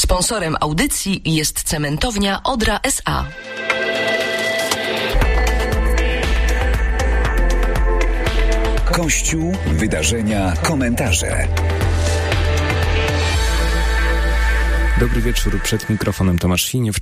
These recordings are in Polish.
Sponsorem audycji jest Cementownia Odra S.A. Kościół, wydarzenia, komentarze. Dobry wieczór, przed mikrofonem Tomasz Siniew.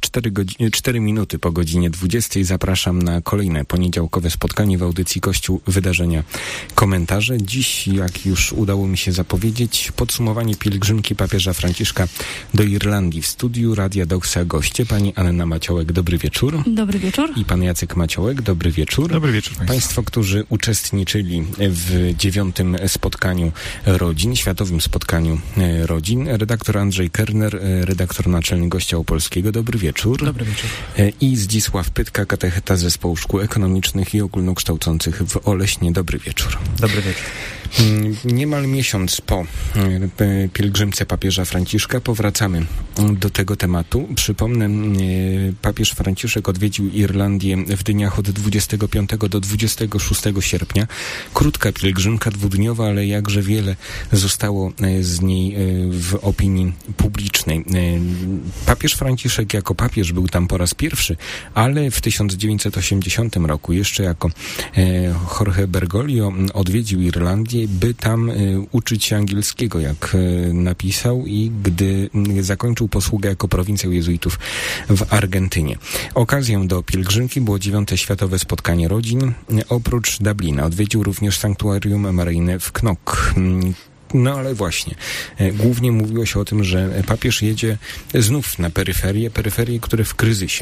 4 minuty po godzinie 20 zapraszam na kolejne poniedziałkowe spotkanie w audycji Kościół, wydarzenia, komentarze. Dziś, jak już udało mi się zapowiedzieć, podsumowanie pielgrzymki papieża Franciszka do Irlandii. W studiu Radia Doxa goście pani Anna Maciołek, dobry wieczór. Dobry wieczór. I pan Jacek Maciołek, dobry wieczór. Dobry wieczór Państwo, którzy uczestniczyli w 9. spotkaniu rodzin, światowym spotkaniu rodzin. Redaktor Andrzej Kerner, redaktor naczelny Gościa Opolskiego. Dobry wieczór. Dobry wieczór. I Zdzisław Pytka, katecheta Zespołu Szkół Ekonomicznych i Ogólnokształcących w Oleśnie. Dobry wieczór. Dobry wieczór. Niemal miesiąc po pielgrzymce papieża Franciszka powracamy do tego tematu. Przypomnę, papież Franciszek odwiedził Irlandię w dniach od 25 do 26 sierpnia. Krótka pielgrzymka, dwudniowa, ale jakże wiele zostało z niej w opinii publicznej. Papież Franciszek jako papież był tam po raz pierwszy, ale w 1980 roku jeszcze jako Jorge Bergoglio odwiedził Irlandię, by tam uczyć się angielskiego, jak napisał, i gdy zakończył posługę jako prowincjał jezuitów w Argentynie. Okazją do pielgrzymki było 9. Światowe Spotkanie Rodzin. Oprócz Dublina odwiedził również sanktuarium maryjne w Knock. No ale właśnie, głównie mówiło się o tym, że papież jedzie znów na peryferie, które w kryzysie.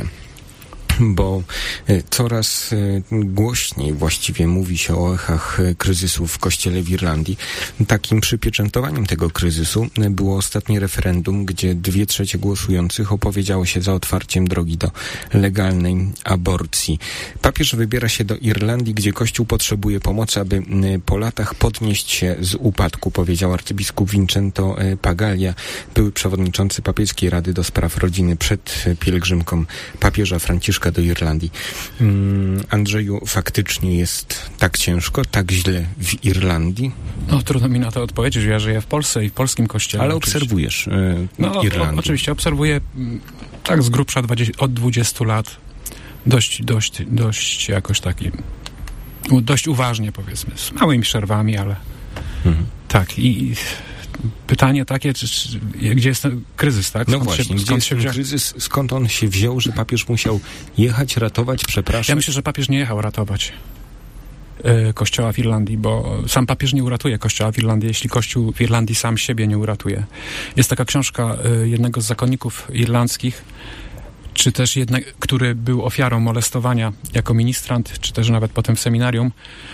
Bo coraz głośniej właściwie mówi się o echach kryzysu w Kościele w Irlandii. Takim przypieczętowaniem tego kryzysu było ostatnie referendum, gdzie 2/3 głosujących opowiedziało się za otwarciem drogi do legalnej aborcji. Papież wybiera się do Irlandii, gdzie Kościół potrzebuje pomocy, aby po latach podnieść się z upadku, powiedział arcybiskup Vincento Paglia, były przewodniczący Papieskiej Rady do Spraw Rodziny przed pielgrzymką papieża Franciszka do Irlandii. Andrzeju, faktycznie jest tak ciężko, tak źle w Irlandii? No, trudno mi na to odpowiedzieć. Ja żyję w Polsce i w polskim kościele. Ale obserwujesz Irlandię. Oczywiście, obserwuję tak z grubsza od 20 lat. Dość jakoś taki, dość uważnie, powiedzmy, z małymi przerwami, ale tak. I pytanie takie, gdzie jest ten kryzys, tak? No właśnie, gdzie jest ten kryzys? Skąd on się wziął, że papież musiał jechać, ratować, przepraszać? Ja myślę, że papież nie jechał ratować Kościoła w Irlandii, bo sam papież nie uratuje Kościoła w Irlandii, jeśli Kościół w Irlandii sam siebie nie uratuje. Jest taka książka jednego z zakonników irlandzkich, czy też który był ofiarą molestowania jako ministrant, czy też nawet potem w seminarium.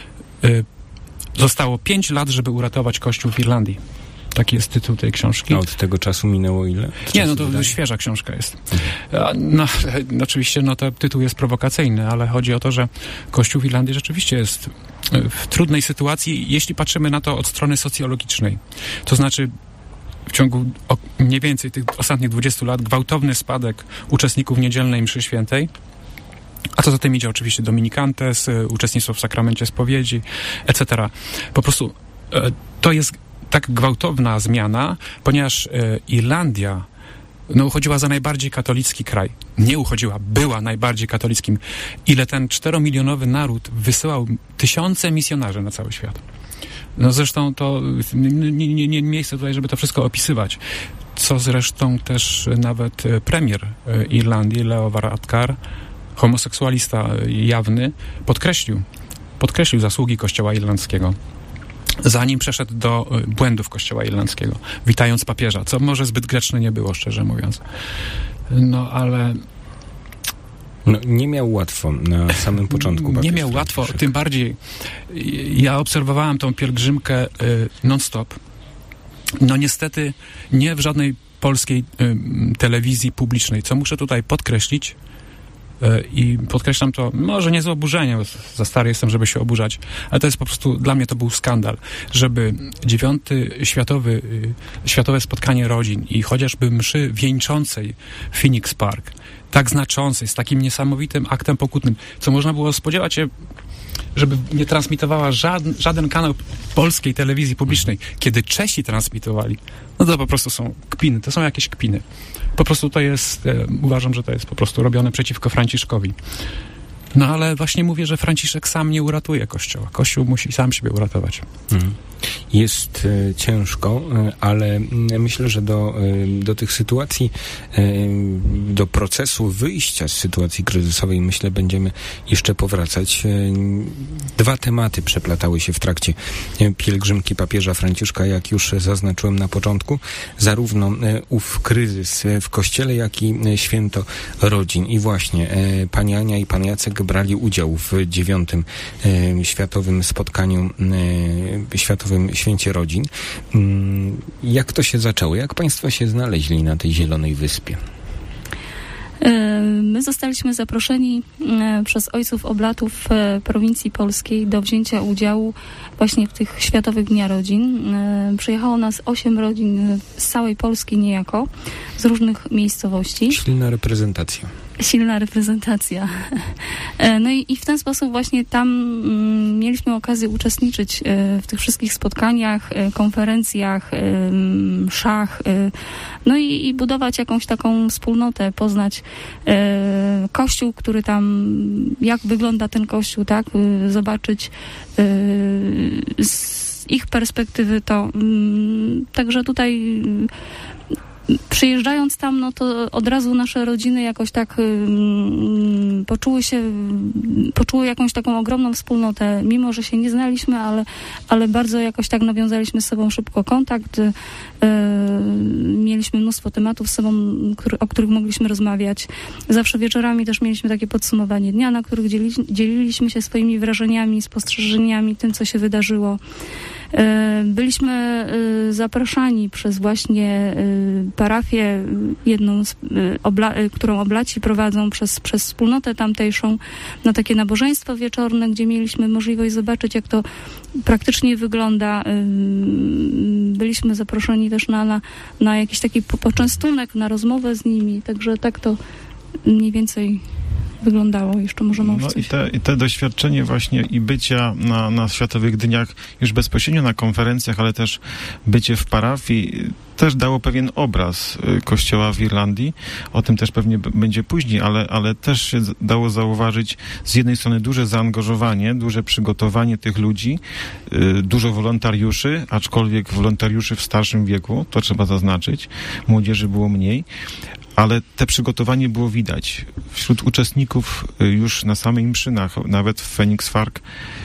Zostało 5 lat, żeby uratować Kościół w Irlandii. Taki jest tytuł tej książki. A od tego czasu minęło ile? Nie, no to świeża książka jest. No, oczywiście ten tytuł jest prowokacyjny, ale chodzi o to, że Kościół w Irlandii rzeczywiście jest w trudnej sytuacji, jeśli patrzymy na to od strony socjologicznej. To znaczy w ciągu mniej więcej tych ostatnich 20 lat gwałtowny spadek uczestników niedzielnej mszy świętej, a co za tym idzie oczywiście dominikantes, uczestnictwo w sakramencie spowiedzi, etc. Po prostu to jest tak gwałtowna zmiana, ponieważ Irlandia uchodziła za najbardziej katolicki kraj. Nie uchodziła, była najbardziej katolickim. Ile ten 4-milionowy naród wysyłał tysiące misjonarzy na cały świat. No zresztą to nie miejsce tutaj, żeby to wszystko opisywać. Co zresztą też nawet premier Irlandii, Leo Varadkar, homoseksualista jawny, podkreślił zasługi Kościoła irlandzkiego, zanim przeszedł do błędów Kościoła irlandzkiego, witając papieża, co może zbyt grzeczne nie było, szczerze mówiąc. No, ale... No, nie miał łatwo na samym początku. Nie miał łatwo, tym bardziej ja obserwowałem tą pielgrzymkę non-stop. No niestety nie w żadnej polskiej telewizji publicznej, co muszę tutaj podkreślić, i podkreślam to, może nie z oburzeniem, bo za stary jestem, żeby się oburzać, ale to jest po prostu, dla mnie to był skandal, żeby 9. Światowe Spotkanie Rodzin i chociażby mszy wieńczącej w Phoenix Park, tak znaczącej, z takim niesamowitym aktem pokutnym, co można było spodziewać się żeby nie transmitowała żaden kanał polskiej telewizji publicznej. Kiedy Czesi transmitowali, no to po prostu są kpiny, to są jakieś kpiny. Po prostu to jest, uważam, że to jest po prostu robione przeciwko Franciszkowi. No ale właśnie mówię, że Franciszek sam nie uratuje Kościoła. Kościół musi sam siebie uratować. Jest ciężko, ale myślę, że do tych sytuacji, do procesu wyjścia z sytuacji kryzysowej, myślę, będziemy jeszcze powracać. Dwa tematy przeplatały się w trakcie pielgrzymki papieża Franciszka, jak już zaznaczyłem na początku. Zarówno ów kryzys w Kościele, jak i święto rodzin. I właśnie pani Ania i pan Jacek brali udział w 9. Światowym spotkaniu, Światowym Święcie Rodzin. Jak to się zaczęło? Jak państwo się znaleźli na tej Zielonej Wyspie? My zostaliśmy zaproszeni przez ojców oblatów prowincji polskiej do wzięcia udziału właśnie w tych Światowych Dniach Rodzin. Przyjechało nas 8 rodzin z całej Polski niejako, z różnych miejscowości. Silna reprezentacja. No i w ten sposób właśnie tam mieliśmy okazję uczestniczyć w tych wszystkich spotkaniach, konferencjach, mszach, no i budować jakąś taką wspólnotę, poznać Kościół, który tam, jak wygląda ten Kościół, tak, zobaczyć z ich perspektywy to. Także tutaj przyjeżdżając tam, no to od razu nasze rodziny jakoś tak poczuły jakąś taką ogromną wspólnotę, mimo że się nie znaliśmy, ale bardzo jakoś tak nawiązaliśmy z sobą szybko kontakt. Mieliśmy mnóstwo tematów z sobą, o których mogliśmy rozmawiać. Zawsze wieczorami też mieliśmy takie podsumowanie dnia, na których dzieliliśmy się swoimi wrażeniami, spostrzeżeniami, tym, co się wydarzyło. Byliśmy zapraszani przez właśnie parafię, jedną, którą oblaci prowadzą przez wspólnotę tamtejszą, na takie nabożeństwo wieczorne, gdzie mieliśmy możliwość zobaczyć, jak to praktycznie wygląda. Byliśmy zaproszeni też na jakiś taki poczęstunek, na rozmowę z nimi, także tak to mniej więcej wyglądało. Jeszcze możemy i te doświadczenie właśnie i bycia na Światowych Dniach już bezpośrednio na konferencjach, ale też bycie w parafii też dało pewien obraz Kościoła w Irlandii. O tym też pewnie będzie później, ale też się dało zauważyć z jednej strony duże zaangażowanie, duże przygotowanie tych ludzi, dużo wolontariuszy, aczkolwiek wolontariuszy w starszym wieku, to trzeba zaznaczyć, młodzieży było mniej, ale te przygotowanie było widać. Wśród uczestników już na samej mszy, nawet w Phoenix Park,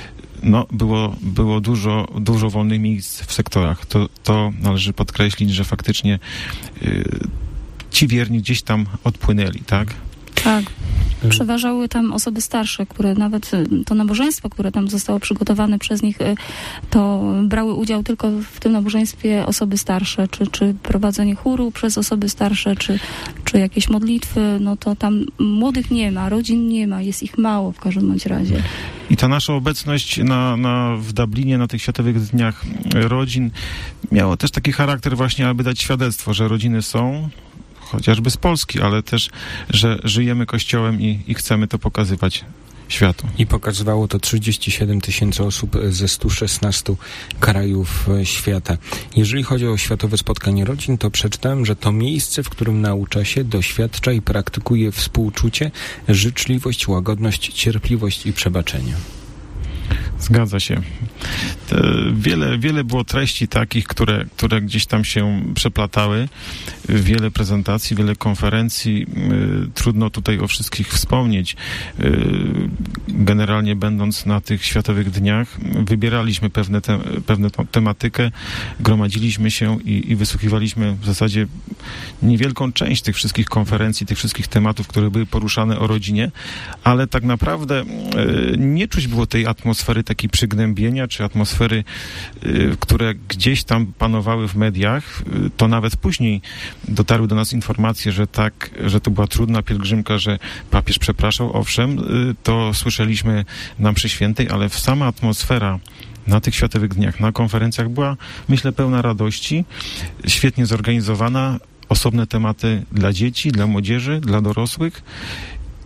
było dużo wolnych miejsc w sektorach. To należy podkreślić, że faktycznie ci wierni gdzieś tam odpłynęli, tak? Tak. Przeważały tam osoby starsze, które nawet to nabożeństwo, które tam zostało przygotowane przez nich, to brały udział tylko w tym nabożeństwie osoby starsze, czy prowadzenie chóru przez osoby starsze, czy jakieś modlitwy, no to tam młodych nie ma, rodzin nie ma, jest ich mało w każdym bądź razie. I ta nasza obecność w Dublinie na tych Światowych Dniach Rodzin miała też taki charakter właśnie, aby dać świadectwo, że rodziny są, chociażby z Polski, ale też, że żyjemy Kościołem i chcemy to pokazywać światu. I pokazywało to 37 000 osób ze 116 krajów świata. Jeżeli chodzi o Światowe Spotkanie Rodzin, to przeczytałem, że to miejsce, w którym naucza się, doświadcza i praktykuje współczucie, życzliwość, łagodność, cierpliwość i przebaczenie. Zgadza się. Wiele było treści takich, które gdzieś tam się przeplatały. Wiele prezentacji, wiele konferencji. Trudno tutaj o wszystkich wspomnieć. Generalnie będąc na tych Światowych Dniach, wybieraliśmy pewną tematykę, gromadziliśmy się i wysłuchiwaliśmy w zasadzie niewielką część tych wszystkich konferencji, tych wszystkich tematów, które były poruszane o rodzinie, ale tak naprawdę nie czuć było tej atmosfery takiej przygnębienia, czy atmosfery, które gdzieś tam panowały w mediach. To nawet później dotarły do nas informacje, że to była trudna pielgrzymka, że papież przepraszał, owszem, to słyszeliśmy na mszy świętej, ale sama atmosfera na tych Światowych Dniach, na konferencjach była, myślę, pełna radości, świetnie zorganizowana, osobne tematy dla dzieci, dla młodzieży, dla dorosłych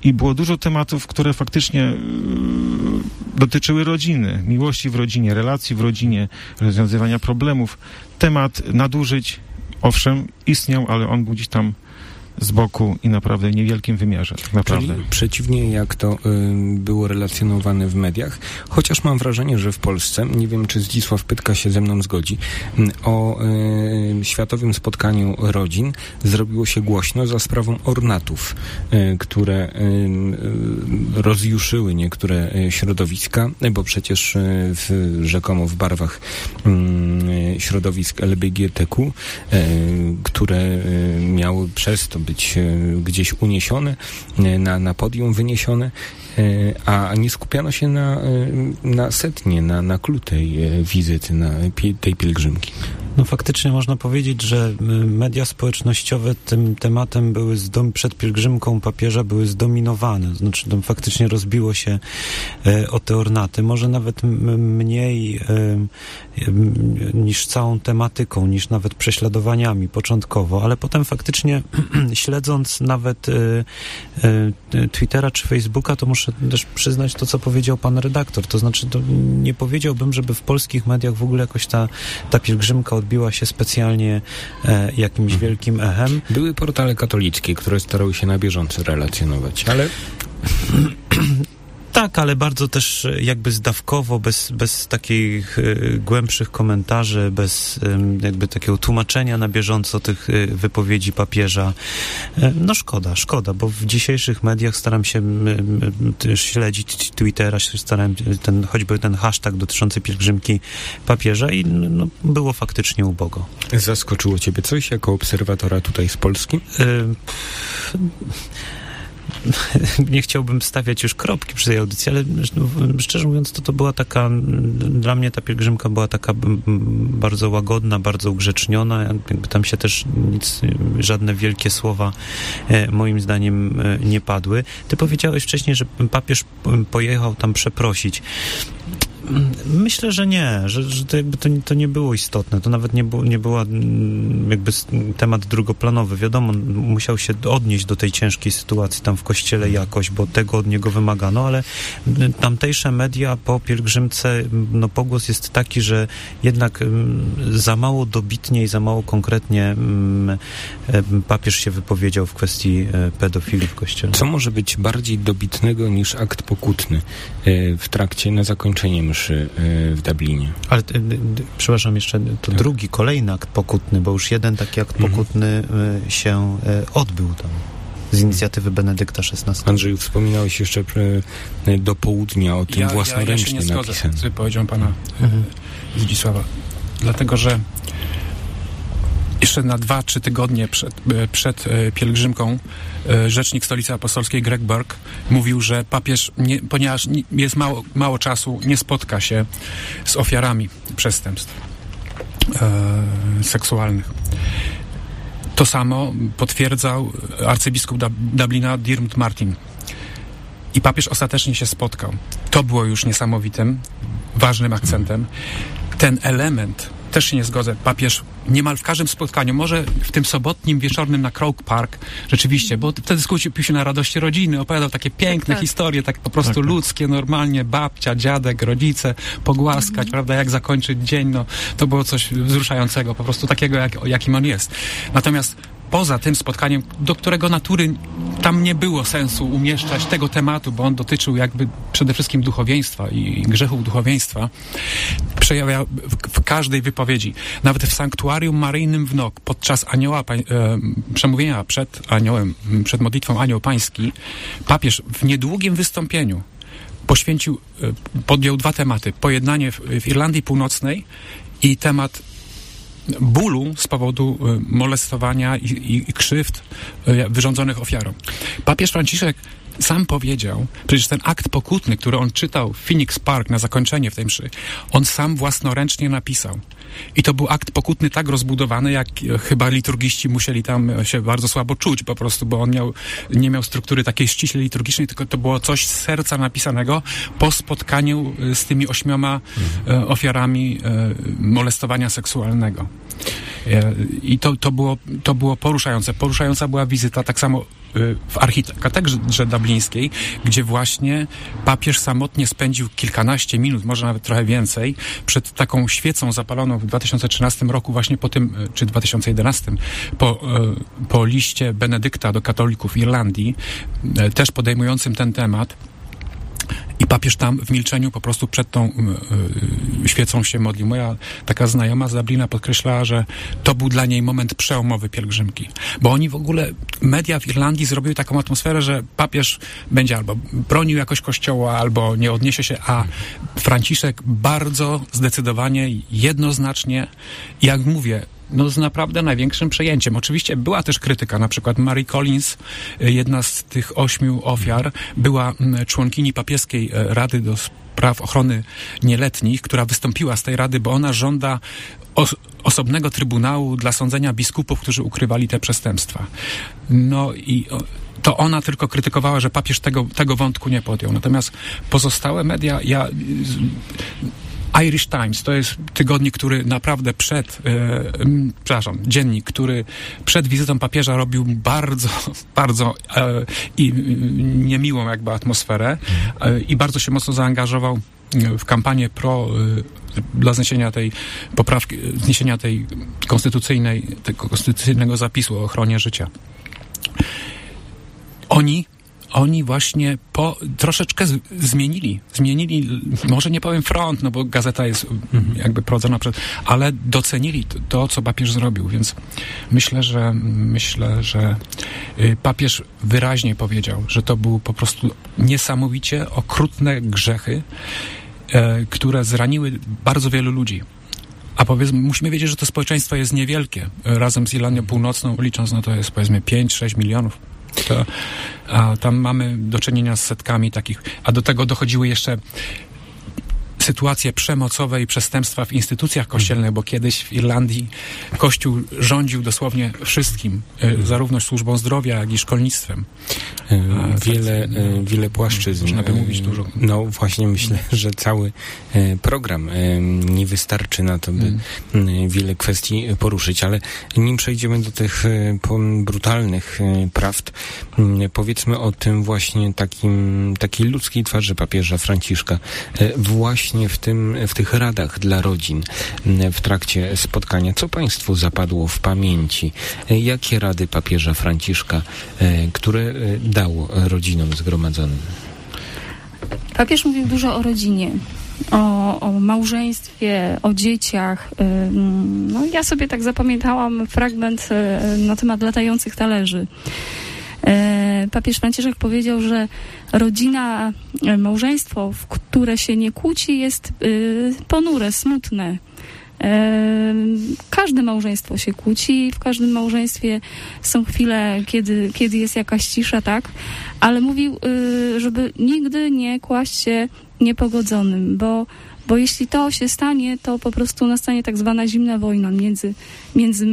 I było dużo tematów, które faktycznie dotyczyły rodziny, miłości w rodzinie, relacji w rodzinie, rozwiązywania problemów. Temat nadużyć, owszem, istniał, ale on był gdzieś tam z boku i naprawdę w niewielkim wymiarze, tak naprawdę. Czyli przeciwnie jak to było relacjonowane w mediach, chociaż mam wrażenie, że w Polsce, nie wiem czy Zdzisław Pytka się ze mną zgodzi, o Światowym Spotkaniu Rodzin zrobiło się głośno za sprawą ornatów, które rozjuszyły niektóre środowiska, bo przecież rzekomo w barwach środowisk LGBTQ, które miały przez to być gdzieś uniesione, na podium wyniesione, a nie skupiano się na sednie, na clou tej wizyty, tej pielgrzymki. No faktycznie można powiedzieć, że media społecznościowe tym tematem były przed pielgrzymką papieża były zdominowane. Znaczy tam faktycznie rozbiło się o te ornaty. Może nawet mniej niż całą tematyką, niż nawet prześladowaniami początkowo, ale potem faktycznie śledząc nawet Twittera czy Facebooka, to muszę też przyznać to, co powiedział pan redaktor. To znaczy, to nie powiedziałbym, żeby w polskich mediach w ogóle jakoś ta pielgrzymka odbiła się specjalnie jakimś wielkim echem. Były portale katolickie, które starały się na bieżąco relacjonować, ale... Tak, ale bardzo też jakby zdawkowo, bez takich głębszych komentarzy, bez jakby takiego tłumaczenia na bieżąco tych wypowiedzi papieża. No szkoda, bo w dzisiejszych mediach staram się śledzić Twittera, starałem choćby ten hashtag dotyczący pielgrzymki papieża i no, było faktycznie ubogo. Zaskoczyło ciebie coś jako obserwatora tutaj z Polski? Nie chciałbym stawiać już kropki przy tej audycji, ale szczerze mówiąc, to była taka, dla mnie ta pielgrzymka była taka bardzo łagodna, bardzo ugrzeczniona. Jakby tam się też żadne wielkie słowa moim zdaniem nie padły. Ty powiedziałeś wcześniej, że papież pojechał tam przeprosić. Myślę, że nie, że to jakby to nie było istotne, to nawet nie była jakby temat drugoplanowy. Wiadomo, musiał się odnieść do tej ciężkiej sytuacji tam w kościele jakoś, bo tego od niego wymagano, ale tamtejsze media po pielgrzymce, no pogłos jest taki, że jednak za mało dobitnie i za mało konkretnie papież się wypowiedział w kwestii pedofilii w kościele. Co może być bardziej dobitnego niż akt pokutny w trakcie, na zakończenie mszy w Dublinie? Ale przepraszam, jeszcze to drugi, kolejny akt pokutny, bo już jeden taki akt pokutny się odbył tam z inicjatywy Benedykta XVI. Andrzeju, wspominałeś jeszcze do południa o tym własnoręcznie napisanym. Ja się nie zgodzę z wypowiedzią pana Zdzisława, dlatego że jeszcze na 2-3 tygodnie przed pielgrzymką rzecznik Stolicy Apostolskiej Greg Burke mówił, że papież, ponieważ jest mało czasu, nie spotka się z ofiarami przestępstw seksualnych. To samo potwierdzał arcybiskup Dublina Diarmuid Martin. I papież ostatecznie się spotkał. To było już niesamowitym, ważnym akcentem. Ten element, też się nie zgodzę, papież niemal w każdym spotkaniu, może w tym sobotnim wieczornym na Croke Park, rzeczywiście, bo wtedy skupił się na radości rodziny, opowiadał takie piękne historie, tak po prostu ludzkie, normalnie, babcia, dziadek, rodzice, pogłaskać, prawda, jak zakończyć dzień, no, to było coś wzruszającego, po prostu takiego, jakim on jest. Natomiast poza tym spotkaniem, do którego natury tam nie było sensu umieszczać tego tematu, bo on dotyczył jakby przede wszystkim duchowieństwa i grzechów duchowieństwa, przejawiał w każdej wypowiedzi. Nawet w sanktuarium maryjnym w Nok, podczas przemówienia przed modlitwą Anioł Pański, papież w niedługim wystąpieniu podjął 2 tematy. Pojednanie w Irlandii Północnej i temat bólu z powodu molestowania i krzywd wyrządzonych ofiarom. Papież Franciszek sam powiedział, przecież ten akt pokutny, który on czytał w Phoenix Park na zakończenie w tej mszy, on sam własnoręcznie napisał. I to był akt pokutny tak rozbudowany, jak chyba liturgiści musieli tam się bardzo słabo czuć po prostu, bo on nie miał struktury takiej ściśle liturgicznej, tylko to było coś z serca napisanego po spotkaniu z tymi 8 ofiarami molestowania seksualnego. I to było poruszające. Poruszająca była wizyta tak samo w archikatedrze dublińskiej, gdzie właśnie papież samotnie spędził kilkanaście minut, może nawet trochę więcej, przed taką świecą zapaloną w 2013 roku, właśnie po tym, czy 2011, po liście Benedykta do katolików Irlandii, też podejmującym ten temat. I papież tam w milczeniu po prostu przed tą świecą się modlił. Moja taka znajoma z Dublina podkreślała, że to był dla niej moment przełomowy pielgrzymki. Bo oni w ogóle, media w Irlandii zrobiły taką atmosferę, że papież będzie albo bronił jakoś kościoła, albo nie odniesie się, a Franciszek bardzo zdecydowanie, jednoznacznie, jak mówię, z naprawdę największym przejęciem. Oczywiście była też krytyka, na przykład Mary Collins, jedna z tych 8 ofiar, była członkini papieskiej Rady do Spraw Ochrony Nieletnich, która wystąpiła z tej rady, bo ona żąda osobnego trybunału dla sądzenia biskupów, którzy ukrywali te przestępstwa. No i to ona tylko krytykowała, że papież tego wątku nie podjął. Natomiast pozostałe media, Irish Times to jest tygodnik, który naprawdę dziennik, który przed wizytą papieża robił bardzo, bardzo niemiłą jakby atmosferę i bardzo się mocno zaangażował w kampanię dla zniesienia tej poprawki, zniesienia tej tego konstytucyjnego zapisu o ochronie życia. Oni właśnie troszeczkę zmienili, może nie powiem front, bo gazeta jest jakby prowadzona ale docenili to, co papież zrobił, więc myślę, że papież wyraźnie powiedział, że to były po prostu niesamowicie okrutne grzechy, które zraniły bardzo wielu ludzi. A musimy wiedzieć, że to społeczeństwo jest niewielkie. Razem z Irlandią Północną licząc, to jest powiedzmy 5-6 milionów. A tam mamy do czynienia z setkami takich, a do tego dochodziły jeszcze sytuacje przemocowe i przestępstwa w instytucjach kościelnych, bo kiedyś w Irlandii Kościół rządził dosłownie wszystkim, zarówno służbą zdrowia, jak i szkolnictwem. Wiele płaszczyzn. Można by mówić dużo. No właśnie myślę, że cały program nie wystarczy na to, by wiele kwestii poruszyć, ale nim przejdziemy do tych brutalnych prawd, powiedzmy o tym właśnie takiej ludzkiej twarzy papieża Franciszka. Właśnie w tych radach dla rodzin w trakcie spotkania. Co Państwu zapadło w pamięci? Jakie rady papieża Franciszka, które dał rodzinom zgromadzonym? Papież mówił dużo o rodzinie, o małżeństwie, o dzieciach. Ja sobie tak zapamiętałam fragment na temat latających talerzy. Papież Franciszek powiedział, że rodzina, małżeństwo, w które się nie kłóci, jest ponure, smutne. Każde małżeństwo się kłóci, w każdym małżeństwie są chwile, kiedy jest jakaś cisza, tak? Ale mówił, żeby nigdy nie kłaść się niepogodzonym, bo jeśli to się stanie, to po prostu nastanie tak zwana zimna wojna między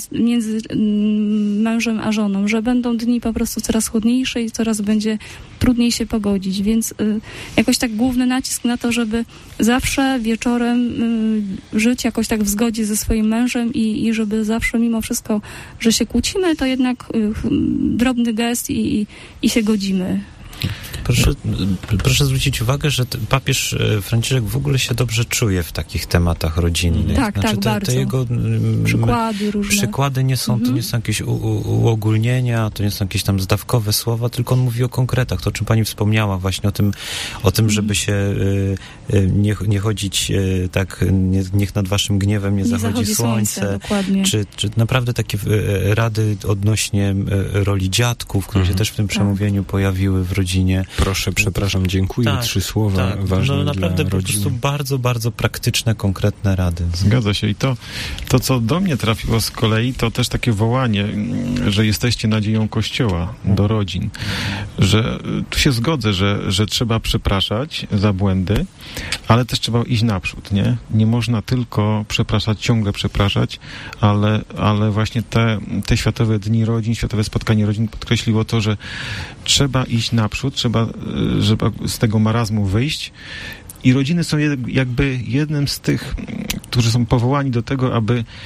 mężem a żoną, że będą dni po prostu coraz chłodniejsze i coraz będzie trudniej się pogodzić, więc jakoś tak główny nacisk na to, żeby zawsze wieczorem żyć jakoś tak w zgodzie ze swoim mężem i żeby zawsze mimo wszystko, że się kłócimy, to jednak drobny gest i się godzimy. Proszę zwrócić uwagę, że papież Franciszek w ogóle się dobrze czuje w takich tematach rodzinnych. Tak, bardzo. Te jego przykłady różne. Przykłady nie są, to nie są jakieś uogólnienia, to nie są jakieś tam zdawkowe słowa, tylko on mówi o konkretach. To, o czym pani wspomniała właśnie, o tym, żeby się nie chodzić tak, niech nad waszym gniewem nie zachodzi słońce. Czy naprawdę takie rady odnośnie roli dziadków, które się też w tym przemówieniu pojawiły w rodzinie. Proszę, przepraszam, dziękuję. Tak, 3 słowa ważne naprawdę dla po prostu bardzo, bardzo praktyczne, konkretne rady. Zgadza się. I to, co do mnie trafiło z kolei, to też takie wołanie, że jesteście nadzieją Kościoła do rodzin. Że tu się zgodzę, że trzeba przepraszać za błędy, ale też trzeba iść naprzód, nie? Nie można tylko ciągle przepraszać, ale właśnie te Światowe Dni Rodzin, Światowe Spotkanie Rodzin podkreśliło to, że trzeba iść naprzód, trzeba żeby z tego marazmu wyjść. I rodziny są jakby jednym z tych, którzy są powołani do tego,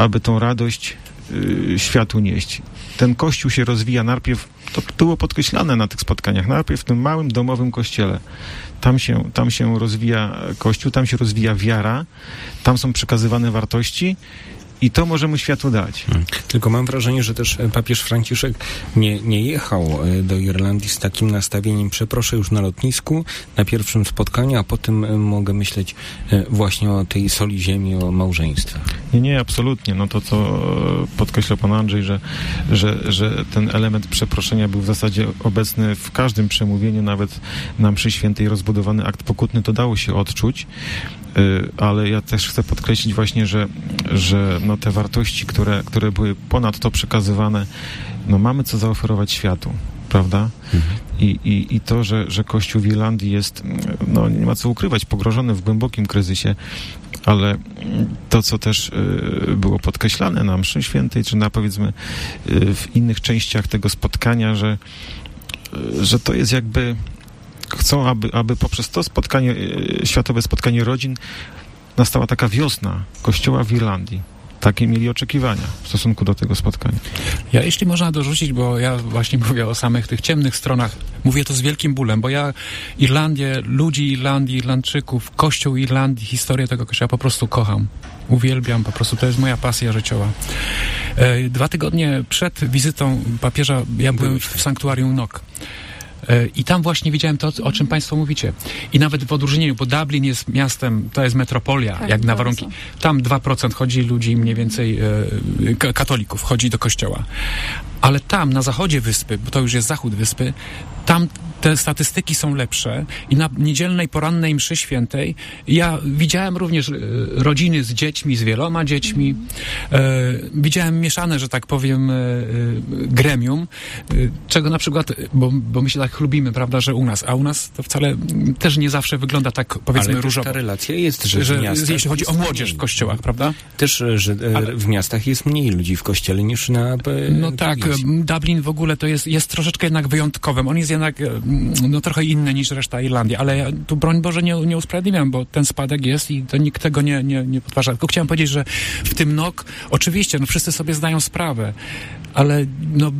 aby tą radość światu nieść. Ten Kościół się rozwija najpierw, to było podkreślane na tych spotkaniach, najpierw w tym małym domowym kościele. Tam się rozwija Kościół, tam się rozwija wiara, tam są przekazywane wartości i to możemy światu dać. Tylko mam wrażenie, że też papież Franciszek nie jechał do Irlandii z takim nastawieniem, przeproszę już na lotnisku, na pierwszym spotkaniu, a potem mogę myśleć właśnie o tej soli ziemi, o małżeństwie. Nie, absolutnie. No to, co podkreślał pan Andrzej, że ten element przeproszenia był w zasadzie obecny w każdym przemówieniu, nawet na mszy świętej rozbudowany akt pokutny, to dało się odczuć, ale ja też chcę podkreślić właśnie, że no te wartości, które były ponadto przekazywane, no mamy co zaoferować światu, prawda? I to, że Kościół w Irlandii jest, no nie ma co ukrywać, pogrążony w głębokim kryzysie, ale to, co też było podkreślane na mszy świętej, czy na powiedzmy w innych częściach tego spotkania, że to jest jakby chcą, aby poprzez to spotkanie, światowe spotkanie rodzin nastała taka wiosna Kościoła w Irlandii. Takie mieli oczekiwania w stosunku do tego spotkania. Ja, jeśli można dorzucić, bo ja właśnie mówię o samych tych ciemnych stronach, mówię to z wielkim bólem, bo ja Irlandię, ludzi Irlandii, Irlandczyków, Kościół Irlandii, historię tego Kościoła po prostu kocham. Uwielbiam, po prostu to jest moja pasja życiowa. 2 tygodnie przed wizytą papieża ja byłem w sanktuarium Knock. I tam właśnie widziałem to, o czym państwo mówicie. I nawet w odróżnieniu, bo Dublin jest miastem, to jest metropolia, tak, jak na warunki. Tam 2% chodzi ludzi, mniej więcej katolików, chodzi do kościoła. Ale tam, na zachodzie wyspy, bo to już jest zachód wyspy, tam te statystyki są lepsze i na niedzielnej, porannej mszy świętej ja widziałem również rodziny z dziećmi, z wieloma dziećmi. Widziałem mieszane, że tak powiem, gremium, czego na przykład, bo my się tak chlubimy, prawda, że a u nas to wcale też nie zawsze wygląda tak, powiedzmy, różowo. Ale ta relacja jest, że w miastach jeśli chodzi o młodzież w kościołach, prawda? Też, że w miastach jest mniej ludzi w kościele niż na no tak, Dublin w ogóle to jest troszeczkę jednak wyjątkowym. On jest jednak no trochę inny niż reszta Irlandii, ale ja tu broń Boże nie usprawiedliwiam, bo ten spadek jest i to nikt tego nie podważa. Tylko chciałem powiedzieć, że w tym Knock oczywiście, no wszyscy sobie zdają sprawę, ale no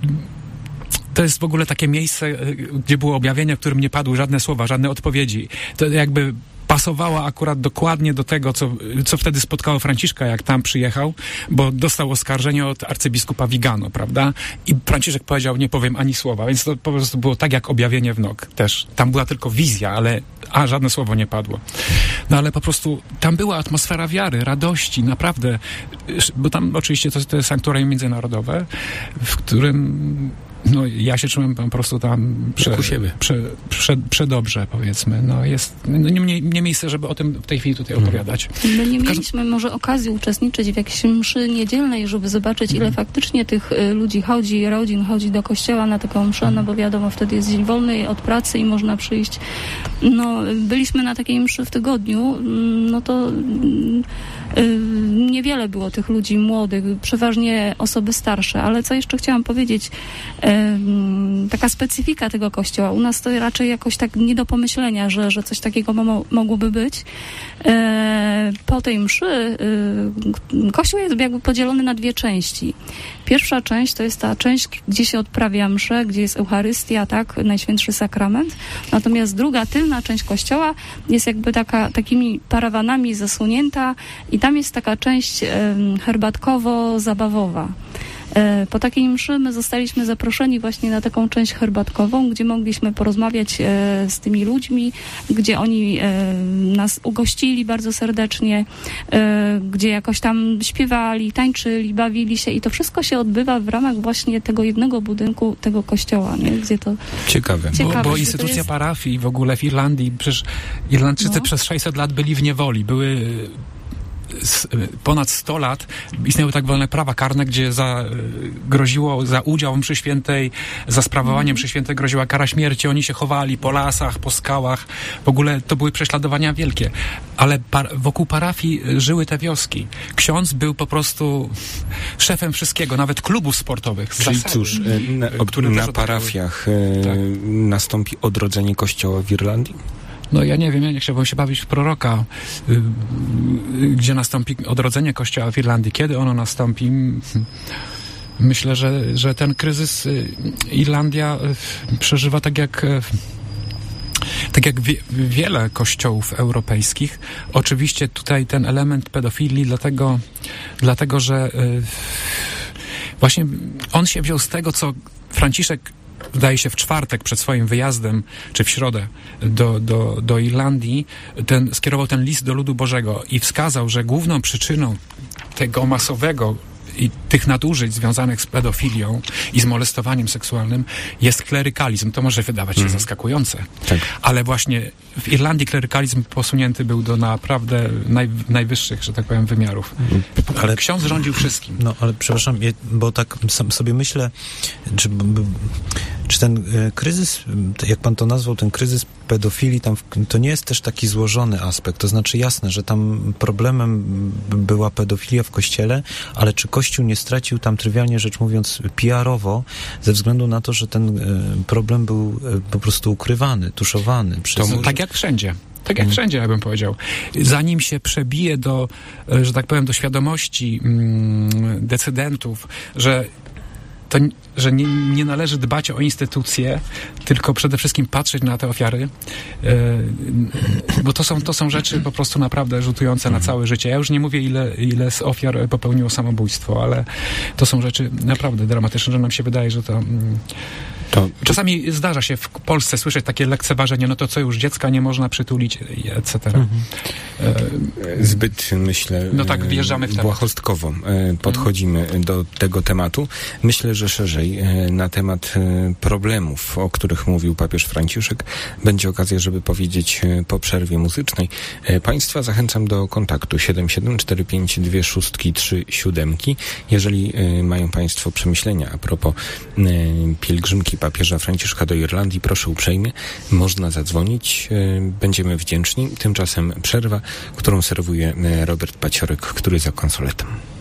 to jest w ogóle takie miejsce, gdzie było objawienie, w którym nie padły żadne słowa, żadne odpowiedzi. To jakby pasowała akurat dokładnie do tego, co wtedy spotkało Franciszka, jak tam przyjechał, bo dostał oskarżenie od arcybiskupa Vigano, prawda? I Franciszek powiedział, nie powiem ani słowa, więc to po prostu było tak jak objawienie w Knock też. Tam była tylko wizja, ale żadne słowo nie padło. No ale po prostu tam była atmosfera wiary, radości, naprawdę, bo tam oczywiście to jest sanktuarium międzynarodowe, w którym no ja się czułem po prostu tam przedobrze, powiedzmy. No jest nie miejsce, żeby o tym w tej chwili tutaj opowiadać. My nie mieliśmy może okazji uczestniczyć w jakiejś mszy niedzielnej, żeby zobaczyć, ile faktycznie tych ludzi rodzin chodzi do kościoła na taką mszę, no bo wiadomo, wtedy jest dzień wolny od pracy i można przyjść. No, byliśmy na takiej mszy w tygodniu, no to niewiele było tych ludzi młodych, przeważnie osoby starsze, ale co jeszcze chciałam powiedzieć, taka specyfika tego kościoła. U nas to raczej jakoś tak nie do pomyślenia, że coś takiego mogłoby być. Po tej mszy kościół jest jakby podzielony na 2 części. Pierwsza część to jest ta część, gdzie się odprawia mszę, gdzie jest Eucharystia, tak, Najświętszy Sakrament. Natomiast druga, tylna część kościoła jest jakby takimi parawanami zasłonięta i tam jest taka część herbatkowo-zabawowa. Po takiej mszy my zostaliśmy zaproszeni właśnie na taką część herbatkową, gdzie mogliśmy porozmawiać z tymi ludźmi, gdzie oni nas ugościli bardzo serdecznie, gdzie jakoś tam śpiewali, tańczyli, bawili się i to wszystko się odbywa w ramach właśnie tego jednego budynku, tego kościoła, nie? Gdzie to... Ciekawe. Bo instytucja parafii w ogóle w Irlandii, przecież Irlandczycy przez 600 lat byli w niewoli, były ponad 100 lat istniały tak zwane prawa karne, gdzie groziło za udział w mszy świętej, za sprawowanie mszy świętej groziła kara śmierci. Oni się chowali po lasach, po skałach. W ogóle to były prześladowania wielkie. Ale wokół parafii żyły te wioski. Ksiądz był po prostu szefem wszystkiego, nawet klubów sportowych. Czyli cóż, na parafiach nastąpi odrodzenie kościoła w Irlandii? No ja nie wiem, ja nie chciałbym się bawić w proroka, gdzie nastąpi odrodzenie Kościoła w Irlandii. Kiedy ono nastąpi? Myślę, że ten kryzys Irlandia przeżywa tak jak wiele kościołów europejskich. Oczywiście tutaj ten element pedofilii, dlatego że właśnie on się wziął z tego, co Franciszek, wydaje się, w czwartek przed swoim wyjazdem, czy w środę do Irlandii, skierował ten list do ludu Bożego i wskazał, że główną przyczyną tego masowego i tych nadużyć związanych z pedofilią i z molestowaniem seksualnym jest klerykalizm. To może wydawać się zaskakujące, tak. Ale właśnie w Irlandii klerykalizm posunięty był do naprawdę najwyższych, że tak powiem, wymiarów. Ale ksiądz rządził wszystkim. No, ale przepraszam, bo tak sam sobie myślę, czy ten kryzys, jak pan to nazwał, ten kryzys pedofilii, to nie jest też taki złożony aspekt. To znaczy jasne, że tam problemem była pedofilia w Kościele, ale czy Kościół nie stracił tam, trywialnie rzecz mówiąc, PR-owo, ze względu na to, że ten problem był po prostu ukrywany, tuszowany. Tak jak wszędzie. Tak jak wszędzie, ja bym powiedział. Zanim się przebije że tak powiem, do świadomości decydentów, że nie należy dbać o instytucje, tylko przede wszystkim patrzeć na te ofiary, bo to są rzeczy po prostu naprawdę rzutujące na całe życie. Ja już nie mówię, ile z ofiar popełniło samobójstwo, ale to są rzeczy naprawdę dramatyczne, że nam się wydaje, że to czasami zdarza się w Polsce słyszeć takie lekceważenie, no to co już, dziecka nie można przytulić, etc. Zbyt, myślę, wjeżdżamy w temat. Błahostkowo podchodzimy do tego tematu. Myślę, że szerzej na temat problemów, o których mówił papież Franciszek, będzie okazja, żeby powiedzieć po przerwie muzycznej. Państwa zachęcam do kontaktu 77452637. Jeżeli mają Państwo przemyślenia a propos pielgrzymki papieża Franciszka do Irlandii, proszę uprzejmie, można zadzwonić, będziemy wdzięczni. Tymczasem przerwa, którą serwuje Robert Paciorek, który za konsoletą.